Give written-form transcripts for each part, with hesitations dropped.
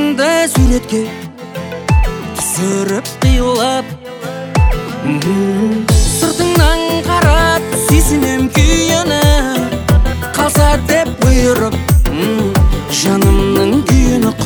өзіңді суретке түсіріп қиылып, сыртыңнан қарап сүйсінем күйені, қалса деп бұйырып жанымның күйін ұқ.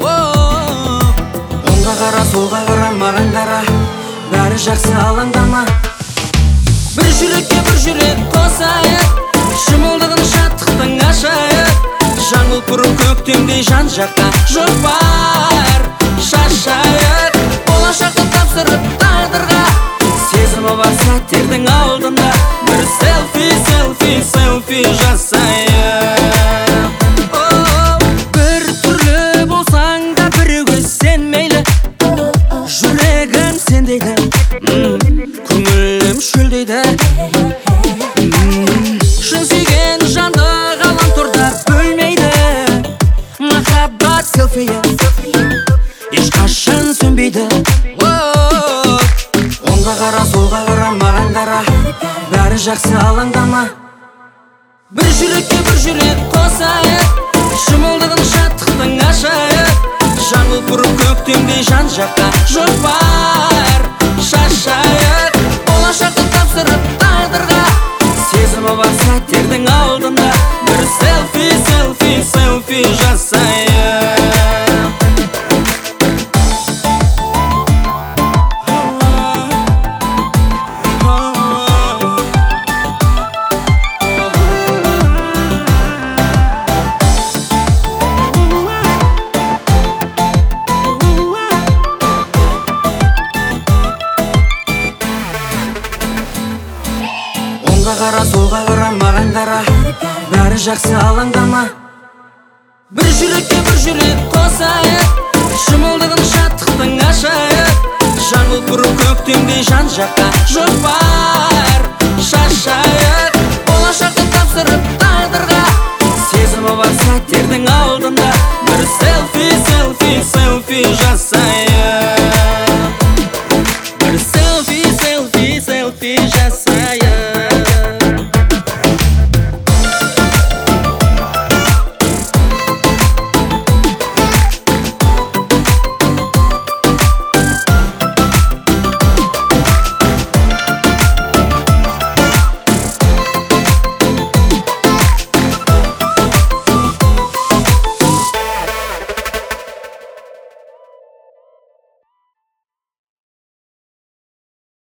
Оңға қара, солға қара, маған қара, бәрі жақсы, алаңдама. Бір жүрекке бір жүрек қосайық, шымылдығын шаттықтың ашайық. Жаңыл пұрын көктемдей жан жаққа жоқ бар, шашайық. Болашақты тапсырып тағдырға, сезімі бар сәттердің алдында бір селфи, селфи, селфи жасайық. Бір түрлі болсаң да біреуге сен мейлі, жүрегім сен дейді, көңілім шөлдейді. Шын сүйген жанды ғаламторда бөлмейді, махаббат селфиі ешқашан сөнбейді. Оңға қара, солға қара, маған қара, бәрі жақсы, алаңдама. Бір жүрекке бір жүрек қосайық, шымылдығын шаттықтың ашайық. Жаңыл пұрын көктемдей жан жаққа жоқ бар, шашайық. Болашақты тапсырып тағдырға, сезімі бар сәттердің алдында бір селфи, селфи, селфи жасайық. Оңға қара, солға қара, маған қара, бәрі жақсы, алаңдама. Бір жүрекке бір жүрек қосайық, шымылдығын шаттықтың ашайық. Жаңыл пұрын көктемдей жан жаққа жоқ бар, шашайық. Болашақты тапсырып тағдырға, сезімі бар сәттердің алдында бір селфи, селфи, селфи жасайық.